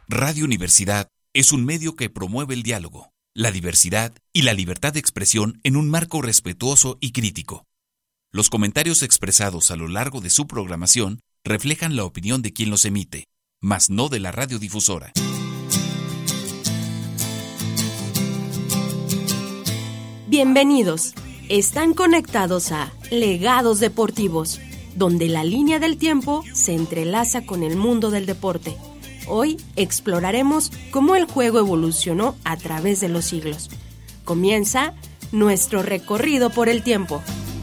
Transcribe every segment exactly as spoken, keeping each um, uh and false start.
Radio Universidad es un medio que promueve el diálogo, la diversidad y la libertad de expresión en un marco respetuoso y crítico. Los comentarios expresados a lo largo de su programación reflejan la opinión de quien los emite, mas no de la radiodifusora. Bienvenidos. Están conectados a Legados Deportivos, donde la línea del tiempo se entrelaza con el mundo del deporte. Hoy exploraremos cómo el juego evolucionó a través de los siglos. Comienza nuestro recorrido por el tiempo.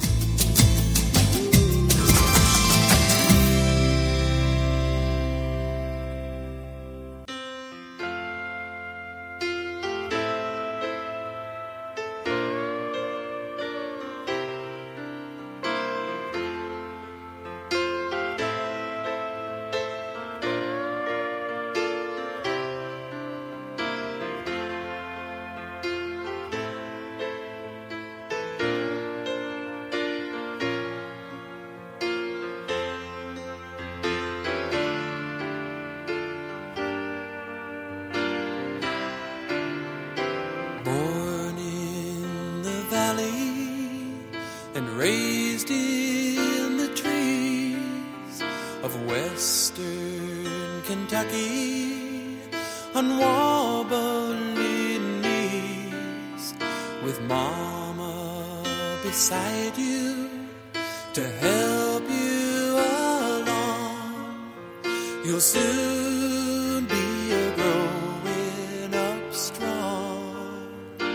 Raised in the trees of western Kentucky on wobbling knees, with mama beside you to help you along. You'll soon be a growing up strong.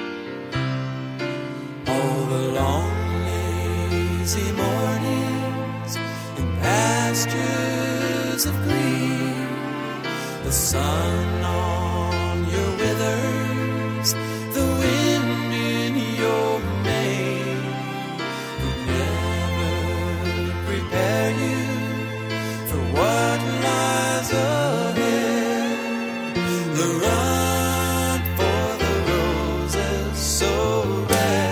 All the long lazy mornings in pastures of green, the sun on your withers, the wind in your mane, will never prepare you for what lies ahead. The run for the roses so red.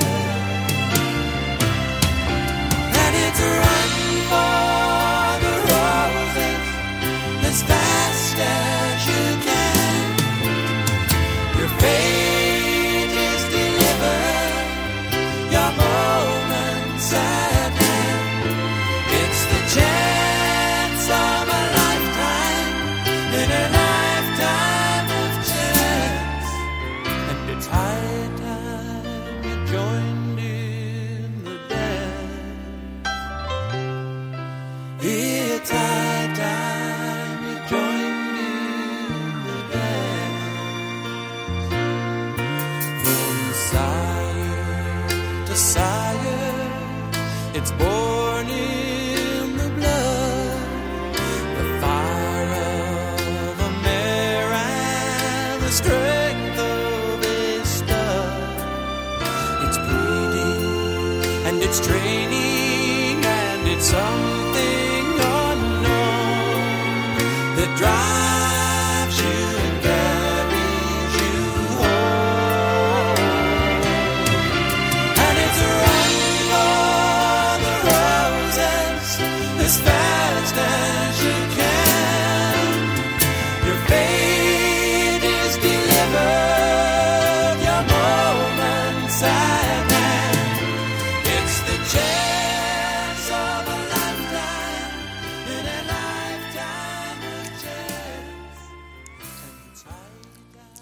As fast as you can, your fate is delivered, your moments at hand. It's the chance of a lifetime, in a lifetime of chance. And it's high time you joined in the dance. It's high time it's born in the blood, the fire of a mare and the strength of a stud. It's breeding and it's training and it's something unknown that drives you and carries you home. And it's a run as fast as you can. Your fate is delivered, your moments at hand. It's the chance of a lifetime, in a lifetime of chance.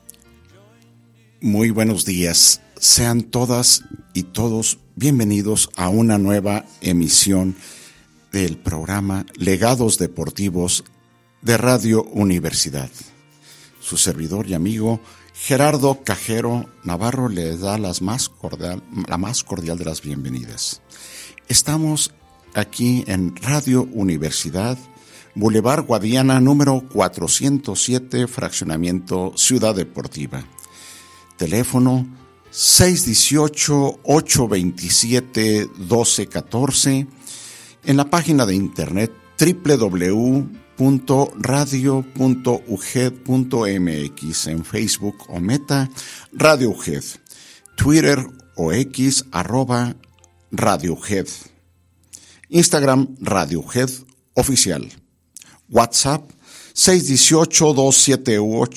Muy buenos días. Sean todas y todos bienvenidos a una nueva emisión del programa Legados Deportivos de Radio Universidad. Su servidor y amigo Gerardo Cajero Navarro le da las más cordial, la más cordial de las bienvenidas. Estamos aquí en Radio Universidad, Boulevard Guadiana, número cuatrocientos siete, fraccionamiento Ciudad Deportiva. Teléfono seis uno ocho, ocho dos siete, uno dos uno cuatro. En la página de internet doble u doble u doble u punto radio punto u g e d punto m x, en Facebook o Meta, Radio U G E D, Twitter o X, arroba Radio U G E D, Instagram, Radio U G E D Oficial, WhatsApp seis uno ocho, dos siete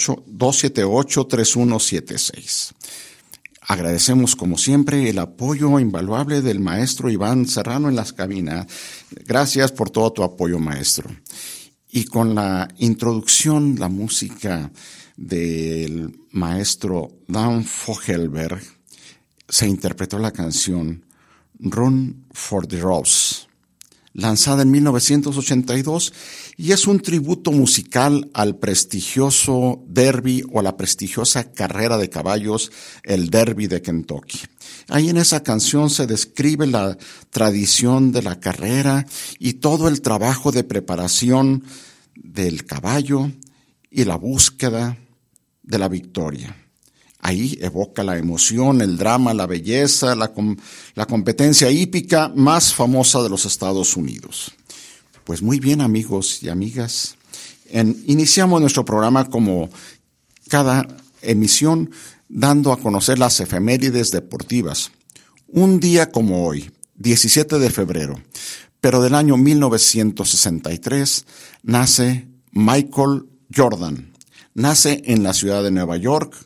ocho, tres uno siete seis. Agradecemos, como siempre, el apoyo invaluable del maestro Iván Serrano en las cabinas. Gracias por todo tu apoyo, maestro. Y con la introducción, la música del maestro Dan Fogelberg, se interpretó la canción Run for the Rose, lanzada en mil novecientos ochenta y dos, y es un tributo musical al prestigioso derby o a la prestigiosa carrera de caballos, el Derby de Kentucky. Ahí en esa canción se describe la tradición de la carrera y todo el trabajo de preparación del caballo y la búsqueda de la victoria. Ahí evoca la emoción, el drama, la belleza, la, com- la competencia hípica más famosa de los Estados Unidos. Pues muy bien, amigos y amigas, en, iniciamos nuestro programa como cada emisión dando a conocer las efemérides deportivas. Un día como hoy, diecisiete de febrero, pero del año mil novecientos sesenta y tres, nace Michael Jordan. Nace en la ciudad de Nueva York.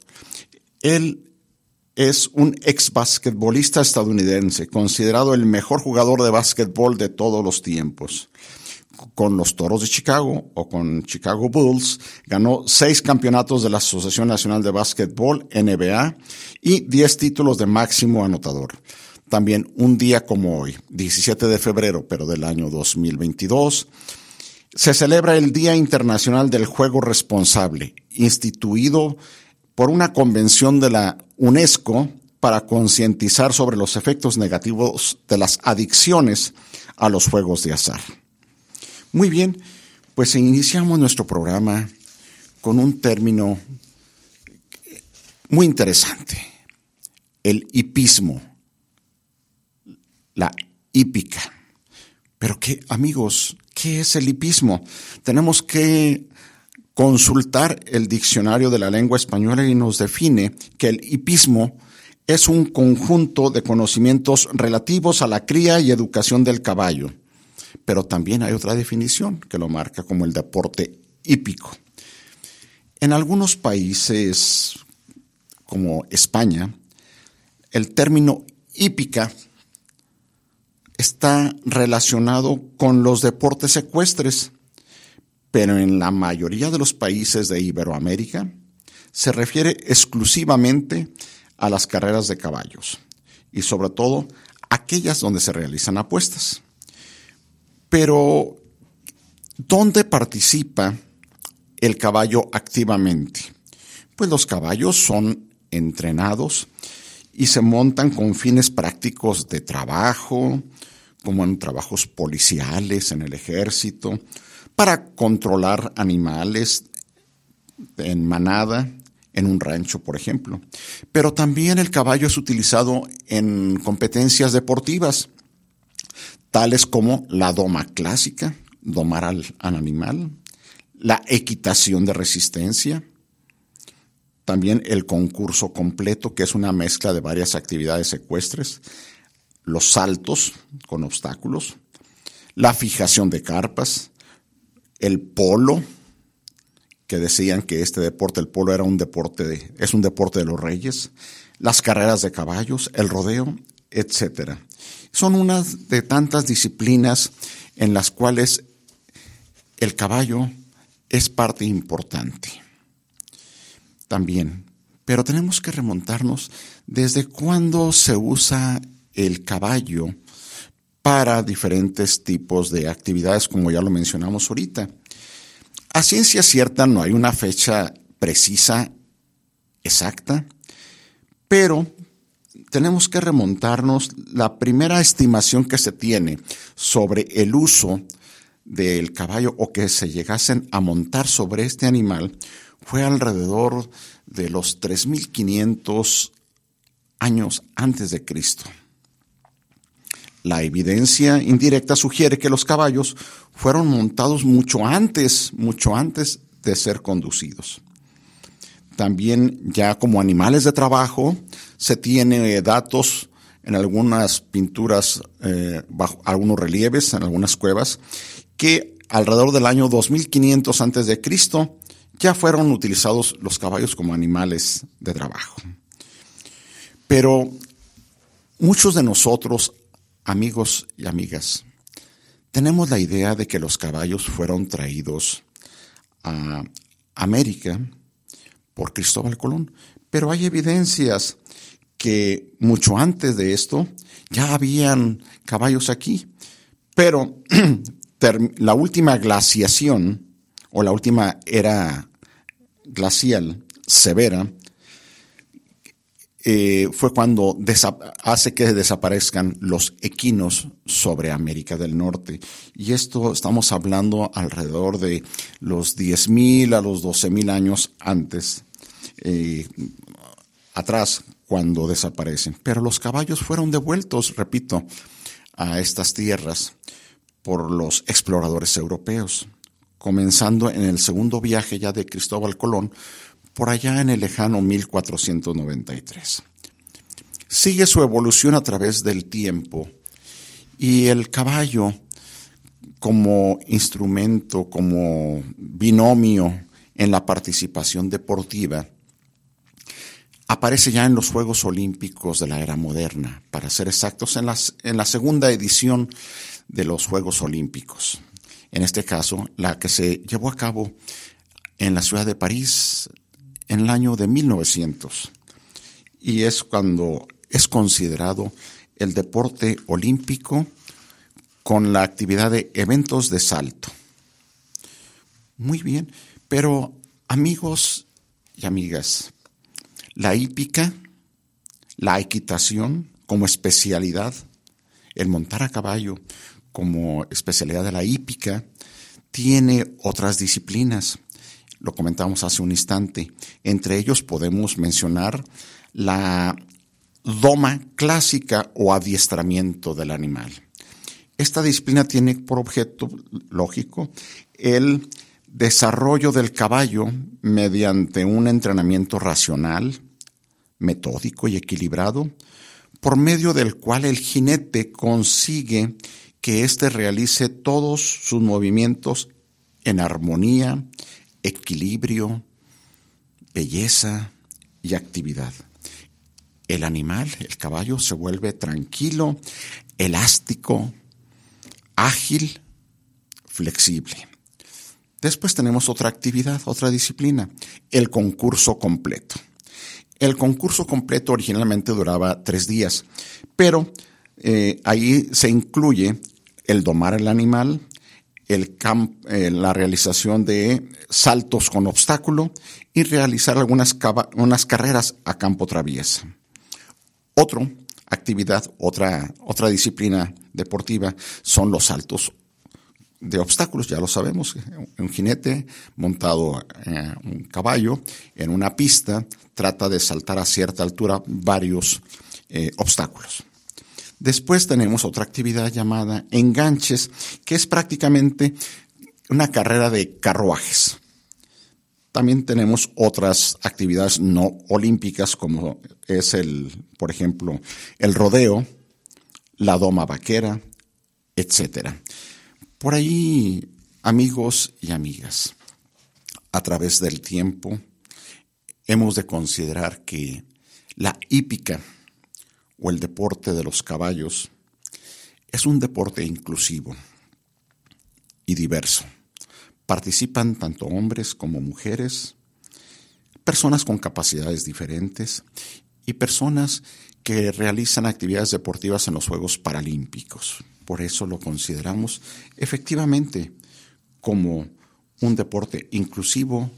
Él es un ex basquetbolista estadounidense, considerado el mejor jugador de básquetbol de todos los tiempos. Con los Toros de Chicago o con Chicago Bulls, ganó seis campeonatos de la Asociación Nacional de Básquetbol, N B A, y diez títulos de máximo anotador. También un día como hoy, diecisiete de febrero, pero del año dos mil veintidós, se celebra el Día Internacional del Juego Responsable, instituido por una convención de la UNESCO para concientizar sobre los efectos negativos de las adicciones a los juegos de azar. Muy bien, pues iniciamos nuestro programa con un término muy interesante, el hipismo, la hípica. Pero qué, amigos, ¿qué es el hipismo? Tenemos que consultar el diccionario de la lengua española y nos define que el hipismo es un conjunto de conocimientos relativos a la cría y educación del caballo. Pero también hay otra definición que lo marca como el deporte hípico. En algunos países, como España, el término hípica está relacionado con los deportes ecuestres, pero en la mayoría de los países de Iberoamérica se refiere exclusivamente a las carreras de caballos y sobre todo aquellas donde se realizan apuestas. Pero, ¿dónde participa el caballo activamente? Pues los caballos son entrenados y se montan con fines prácticos de trabajo, como en trabajos policiales, en el ejército, para controlar animales en manada, en un rancho, por ejemplo. Pero también el caballo es utilizado en competencias deportivas, tales como la doma clásica, domar al, al animal, la equitación de resistencia, también el concurso completo, que es una mezcla de varias actividades ecuestres, los saltos con obstáculos, la fijación de carpas, el polo, que decían que este deporte, el polo, era un deporte de, es un deporte de los reyes, las carreras de caballos, el rodeo, etcétera. Son unas de tantas disciplinas en las cuales el caballo es parte importante. También, pero tenemos que remontarnos desde cuándo se usa el caballo para diferentes tipos de actividades, como ya lo mencionamos ahorita. A ciencia cierta no hay una fecha precisa, exacta, pero tenemos que remontarnos. La primera estimación que se tiene sobre el uso del caballo o que se llegasen a montar sobre este animal fue alrededor de los tres mil quinientos años antes de Cristo. La evidencia indirecta sugiere que los caballos fueron montados mucho antes, mucho antes de ser conducidos. También ya como animales de trabajo se tiene datos en algunas pinturas, eh, bajo algunos relieves, en algunas cuevas, que alrededor del año dos mil quinientos antes de Cristo, ya fueron utilizados los caballos como animales de trabajo. Pero muchos de nosotros, amigos y amigas, tenemos la idea de que los caballos fueron traídos a América por Cristóbal Colón, pero hay evidencias que mucho antes de esto ya habían caballos aquí, pero la última glaciación o la última era glacial severa eh, fue cuando desa- hace que desaparezcan los equinos sobre América del Norte. Y esto estamos hablando alrededor de los diez mil a los doce mil años antes, eh, atrás, cuando desaparecen. Pero los caballos fueron devueltos, repito, a estas tierras por los exploradores europeos, comenzando en el segundo viaje ya de Cristóbal Colón, por allá en el lejano mil cuatrocientos noventa y tres. Sigue su evolución a través del tiempo y el caballo como instrumento, como binomio en la participación deportiva, aparece ya en los Juegos Olímpicos de la era moderna, para ser exactos, en, las, en la segunda edición de los Juegos Olímpicos. En este caso, la que se llevó a cabo en la ciudad de París en el año de mil novecientos. Y es cuando es considerado el deporte olímpico con la actividad de eventos de salto. Muy bien, pero amigos y amigas, la hípica, la equitación como especialidad, el montar a caballo como especialidad de la hípica, tiene otras disciplinas. Lo comentamos hace un instante. Entre ellos podemos mencionar la doma clásica o adiestramiento del animal. Esta disciplina tiene por objeto, lógico, el desarrollo del caballo mediante un entrenamiento racional, metódico y equilibrado, por medio del cual el jinete consigue que éste realice todos sus movimientos en armonía, equilibrio, belleza y actividad. El animal, el caballo, se vuelve tranquilo, elástico, ágil, flexible. Después tenemos otra actividad, otra disciplina, el concurso completo. El concurso completo originalmente duraba tres días, pero eh, ahí se incluye el domar el animal, el camp, eh, la realización de saltos con obstáculo y realizar algunas cava, unas carreras a campo traviesa. Otra actividad, otra, otra disciplina deportiva son los saltos de obstáculos, ya lo sabemos. Un jinete montado en un caballo en una pista trata de saltar a cierta altura varios eh, obstáculos. Después tenemos otra actividad llamada enganches, que es prácticamente una carrera de carruajes. También tenemos otras actividades no olímpicas, como es el, por ejemplo, el rodeo, la doma vaquera, etcétera. Por ahí, amigos y amigas, a través del tiempo hemos de considerar que la hípica o el deporte de los caballos es un deporte inclusivo y diverso. Participan tanto hombres como mujeres, personas con capacidades diferentes y personas que realizan actividades deportivas en los Juegos Paralímpicos. Por eso lo consideramos efectivamente como un deporte inclusivo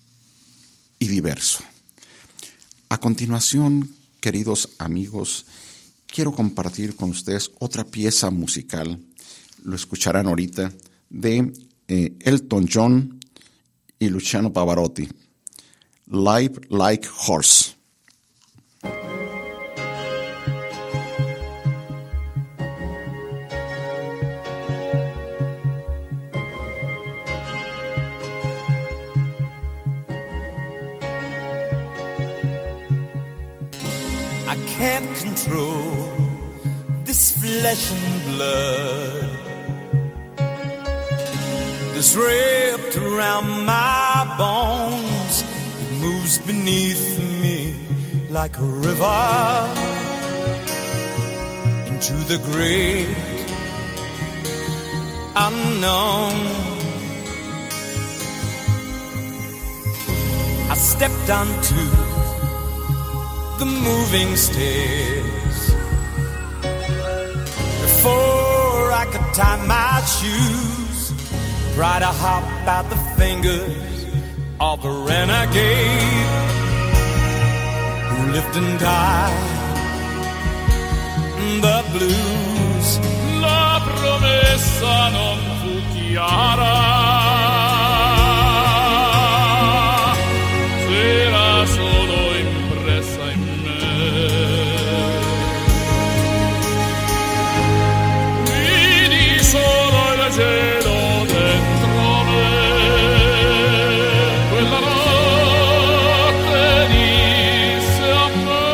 y diverso. A continuación, queridos amigos, quiero compartir con ustedes otra pieza musical, lo escucharán ahorita, de eh, Elton John y Luciano Pavarotti, Live Like Horse. I can't control this flesh and blood. that's wrapped around my bones. It moves beneath me like a river into the great unknown. I stepped onto the moving stairs before I could tie my shoes. Try to hop out the fingers of a renegade who lived and died in the blues. La promessa non fu chiara, era solo impressa in me. Vidi solo il cielo dentro me. Quella notte disse a me: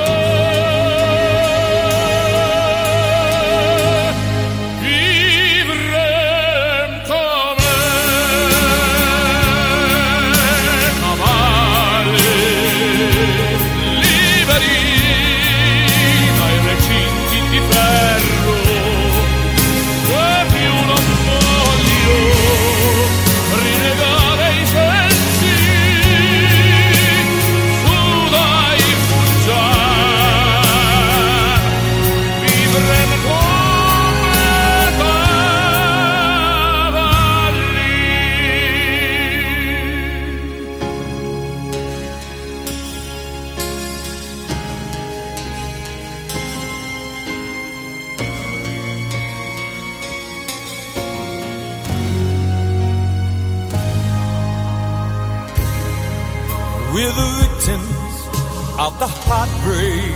vivrem come cavalli liberi dai recinti di ferro. E più non voglio rinnegare i sensi, su dai fuggiar, vivrem come cavalli. We're the victims of the heartbreak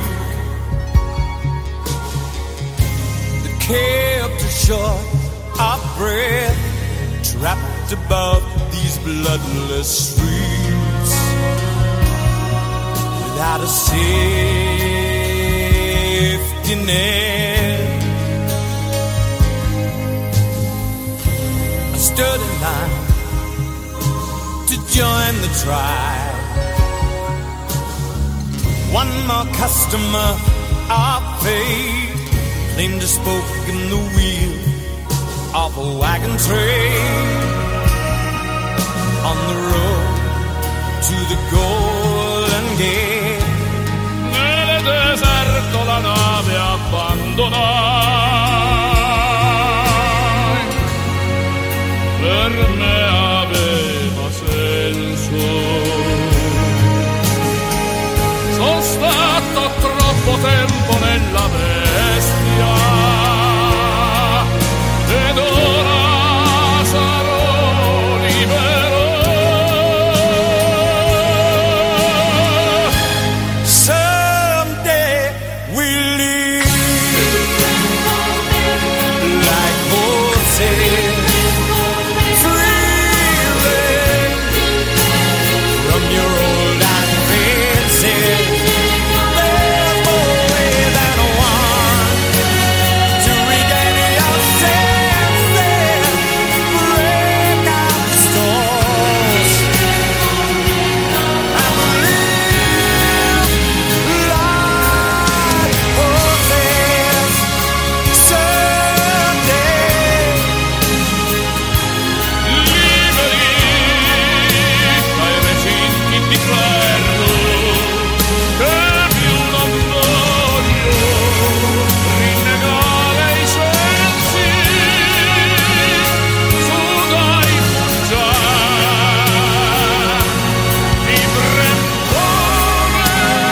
that kept us short of breath, trapped above these bloodless streets without a safety net. I stood in line to join the tribe. One more customer of fate claimed to spoke in the wheel of a wagon train on the road to the Golden Gate. Nel deserto la nave abbandonai, per me aveva senso. Sono stato troppo tempo nella bestia ed ora sarò libero. Someday we'll live like horses, freely from your old iron fences. There's more way than one to regain your senses, break out the storms, and live like horses. Someday Liberi dai recinti di ferro, che più non voglio rinnegare i sensi, su dai fuggiar, vivrem come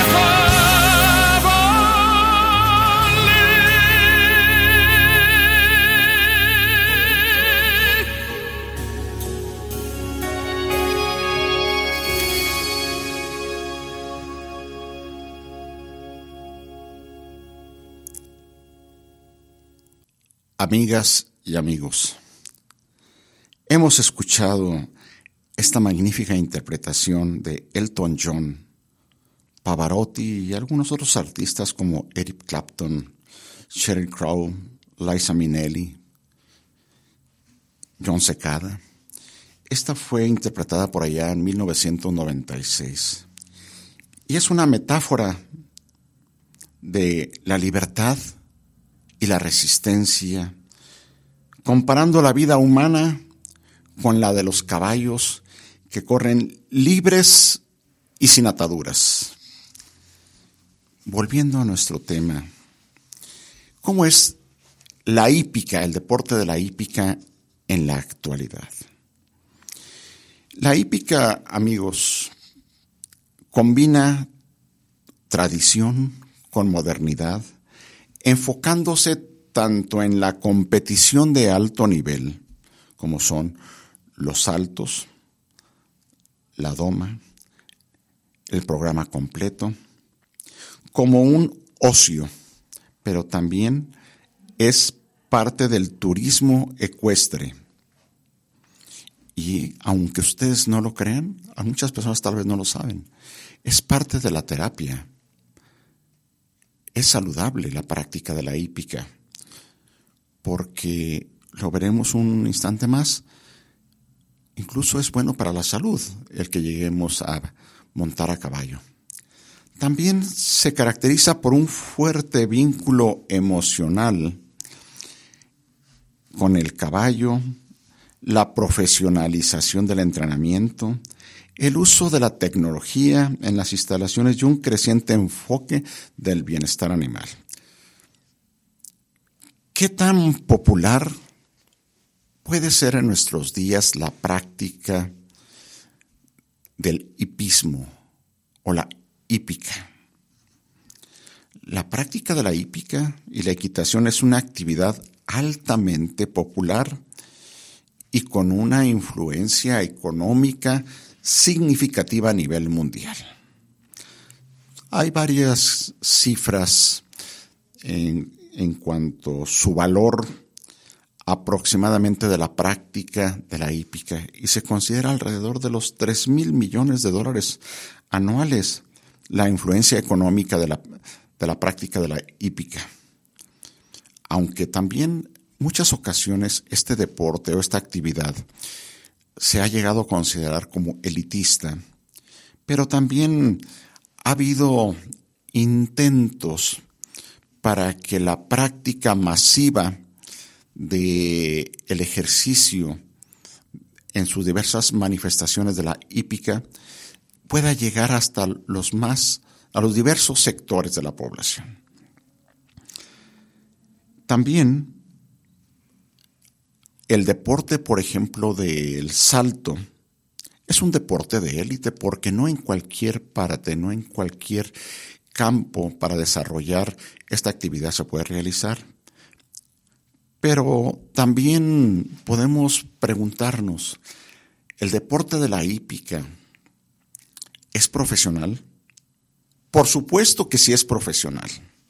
Amigas y amigos, hemos escuchado esta magnífica interpretación de Elton John, Pavarotti y algunos otros artistas como Eric Clapton, Sheryl Crow, Liza Minnelli, John Secada, Esta fue interpretada por allá en mil novecientos noventa y seis. Y es una metáfora de la libertad y la resistencia, comparando la vida humana con la de los caballos que corren libres y sin ataduras. Volviendo a nuestro tema, ¿cómo es la hípica, el deporte de la hípica en la actualidad? La hípica, amigos, combina tradición con modernidad, enfocándose tanto en la competición de alto nivel, como son los saltos, la doma, el programa completo, como un ocio, pero también es parte del turismo ecuestre. Y aunque ustedes no lo crean, a muchas personas tal vez no lo saben, es parte de la terapia. Es saludable la práctica de la hípica, porque lo veremos un instante más, incluso es bueno para la salud el que lleguemos a montar a caballo. También se caracteriza por un fuerte vínculo emocional con el caballo, la profesionalización del entrenamiento, el uso de la tecnología en las instalaciones y un creciente enfoque del bienestar animal. ¿Qué tan popular puede ser en nuestros días la práctica del hipismo o la hípica? La práctica de la hípica y la equitación es una actividad altamente popular y con una influencia económica significativa a nivel mundial. Hay varias cifras en, en cuanto a su valor aproximadamente de la práctica de la hípica y se considera alrededor de los tres mil millones de dólares anuales la influencia económica de la, de la práctica de la hípica. Aunque también muchas ocasiones este deporte o esta actividad se ha llegado a considerar como elitista, pero también ha habido intentos para que la práctica masiva del ejercicio en sus diversas manifestaciones de la hípica pueda llegar hasta los más, a los diversos sectores de la población. También el deporte, por ejemplo, del salto, es un deporte de élite porque no en cualquier parte, no en cualquier campo para desarrollar esta actividad se puede realizar. Pero también podemos preguntarnos, ¿el deporte de la hípica es profesional? Por supuesto que sí es profesional.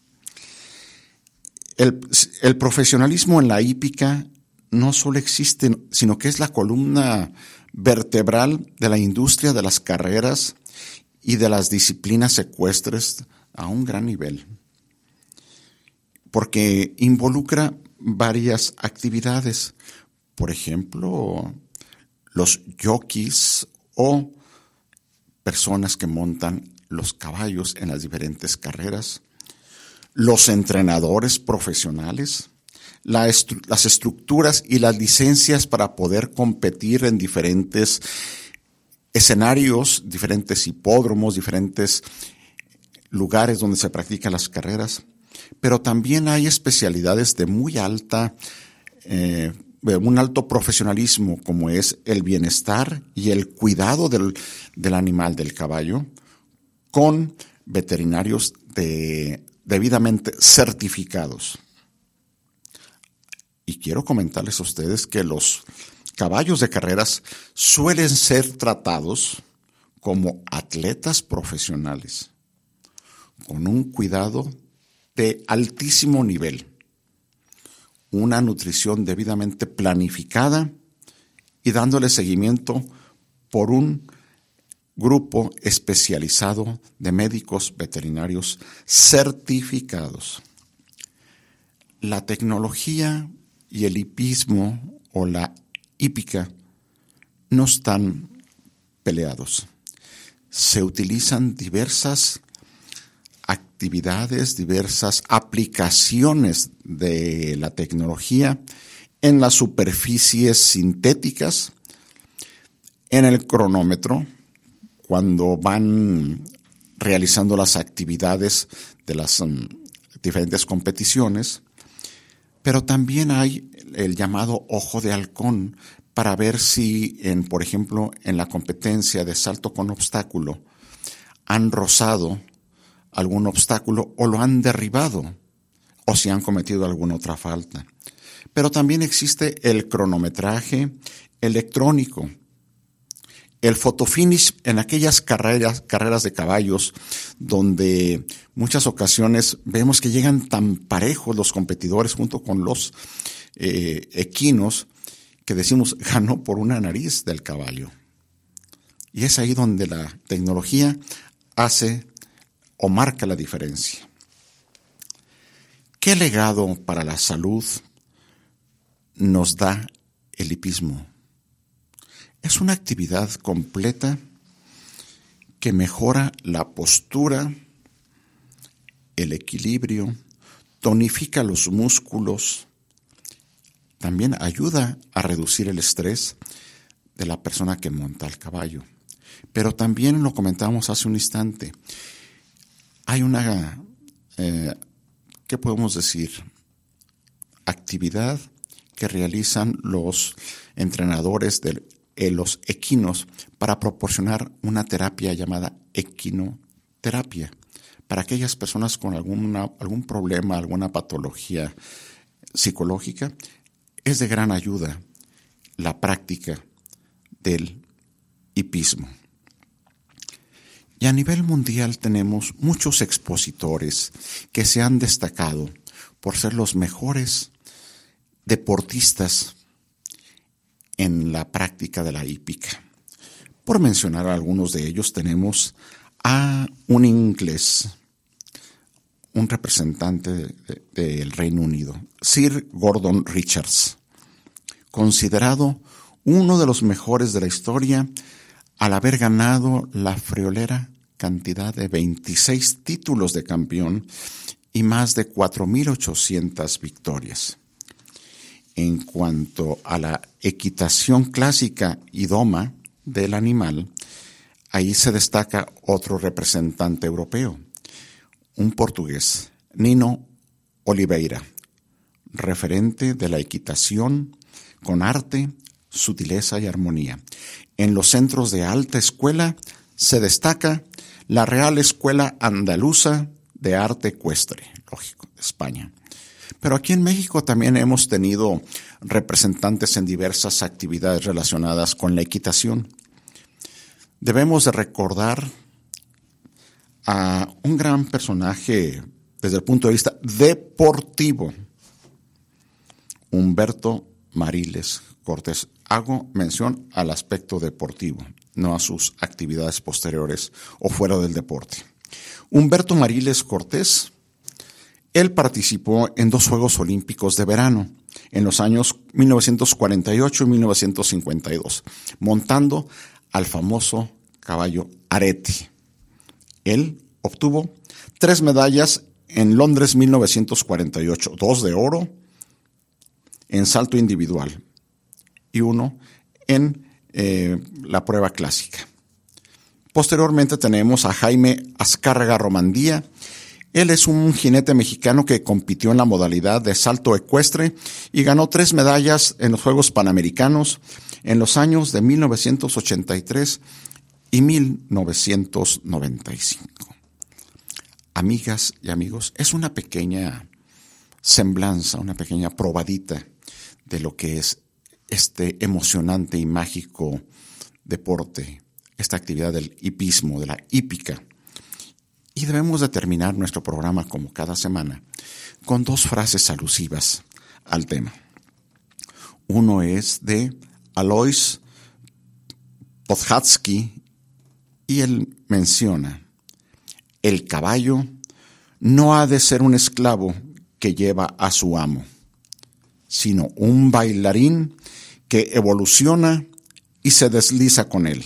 El, el profesionalismo en la hípica no solo existe, sino que es la columna vertebral de la industria de las carreras y de las disciplinas ecuestres a un gran nivel, porque involucra varias actividades, por ejemplo, los jockeys o personas que montan los caballos en las diferentes carreras, los entrenadores profesionales, La estru- las estructuras y las licencias para poder competir en diferentes escenarios, diferentes hipódromos, diferentes lugares donde se practican las carreras. Pero también hay especialidades de muy alta, eh, de un alto profesionalismo, como es el bienestar y el cuidado del, del animal, del caballo, con veterinarios de, debidamente certificados. Y quiero comentarles a ustedes que los caballos de carreras suelen ser tratados como atletas profesionales, con un cuidado de altísimo nivel, una nutrición debidamente planificada y dándole seguimiento por un grupo especializado de médicos veterinarios certificados. La tecnología y el hipismo o la hípica no están peleados. Se utilizan diversas actividades, diversas aplicaciones de la tecnología en las superficies sintéticas, en el cronómetro, cuando van realizando las actividades de las um, diferentes competiciones, pero también hay el llamado ojo de halcón para ver si, en, por ejemplo, en la competencia de salto con obstáculo, han rozado algún obstáculo o lo han derribado, o si han cometido alguna otra falta. Pero también existe el cronometraje electrónico, el photofinish en aquellas carreras, carreras de caballos donde muchas ocasiones vemos que llegan tan parejos los competidores junto con los eh, equinos que decimos ganó por una nariz del caballo. Y es ahí donde la tecnología hace o marca la diferencia. ¿Qué legado para la salud nos da el hipismo? Es una actividad completa que mejora la postura, el equilibrio, tonifica los músculos, también ayuda a reducir el estrés de la persona que monta el caballo. Pero también lo comentamos hace un instante, hay una, eh, ¿qué podemos decir? Actividad que realizan los entrenadores de eh, los equinos para proporcionar una terapia llamada equinoterapia para aquellas personas con alguna, algún problema, alguna patología psicológica. Es de gran ayuda la práctica del hipismo. Y a nivel mundial tenemos muchos expositores que se han destacado por ser los mejores deportistas en la práctica de la hípica. Por mencionar a algunos de ellos, tenemos a un inglés, un representante del de, de Reino Unido, Sir Gordon Richards, considerado uno de los mejores de la historia al haber ganado la friolera cantidad de veintiséis títulos de campeón y más de cuatro mil ochocientas victorias. En cuanto a la equitación clásica y doma del animal, ahí se destaca otro representante europeo, un portugués, Nino Oliveira, referente de la equitación con arte, sutileza y armonía. En los centros de alta escuela se destaca la Real Escuela Andaluza de Arte Ecuestre, lógico, de España. Pero aquí en México también hemos tenido representantes en diversas actividades relacionadas con la equitación. Debemos de recordar a un gran personaje desde el punto de vista deportivo, Humberto Mariles Cortés. Hago mención al aspecto deportivo, no a sus actividades posteriores o fuera del deporte. Humberto Mariles Cortés, él participó en dos Juegos Olímpicos de verano en los años mil novecientos cuarenta y ocho y mil novecientos cincuenta y dos, montando al famoso caballo Arete. Él obtuvo tres medallas en Londres mil novecientos cuarenta y ocho, dos de oro en salto individual y uno en eh, la prueba clásica. Posteriormente tenemos a Jaime Azcárraga Romandía. Él es un jinete mexicano que compitió en la modalidad de salto ecuestre y ganó tres medallas en los Juegos Panamericanos en los años de mil novecientos ochenta y tres y mil novecientos noventa y cinco. Amigas y amigos, es una pequeña semblanza, una pequeña probadita de lo que es este emocionante y mágico deporte, esta actividad del hipismo, de la hípica. Y debemos de terminar nuestro programa, como cada semana, con dos frases alusivas al tema. Uno es de Alois Podhatsky y él menciona: el caballo no ha de ser un esclavo que lleva a su amo, sino un bailarín que evoluciona y se desliza con él.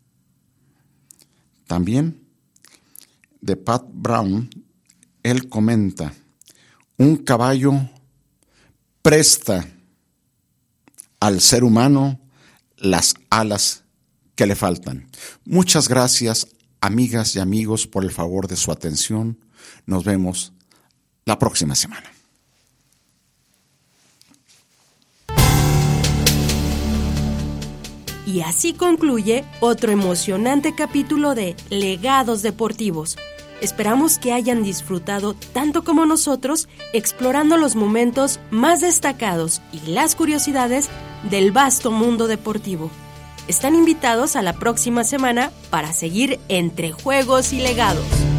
También de Pat Brown, él comenta, un caballo presta al ser humano las alas que le faltan. Muchas gracias, amigas y amigos, por el favor de su atención. Nos vemos la próxima semana. Y así concluye otro emocionante capítulo de Legados Deportivos. Esperamos que hayan disfrutado tanto como nosotros explorando los momentos más destacados y las curiosidades del vasto mundo deportivo. Están invitados a la próxima semana para seguir entre juegos y legados.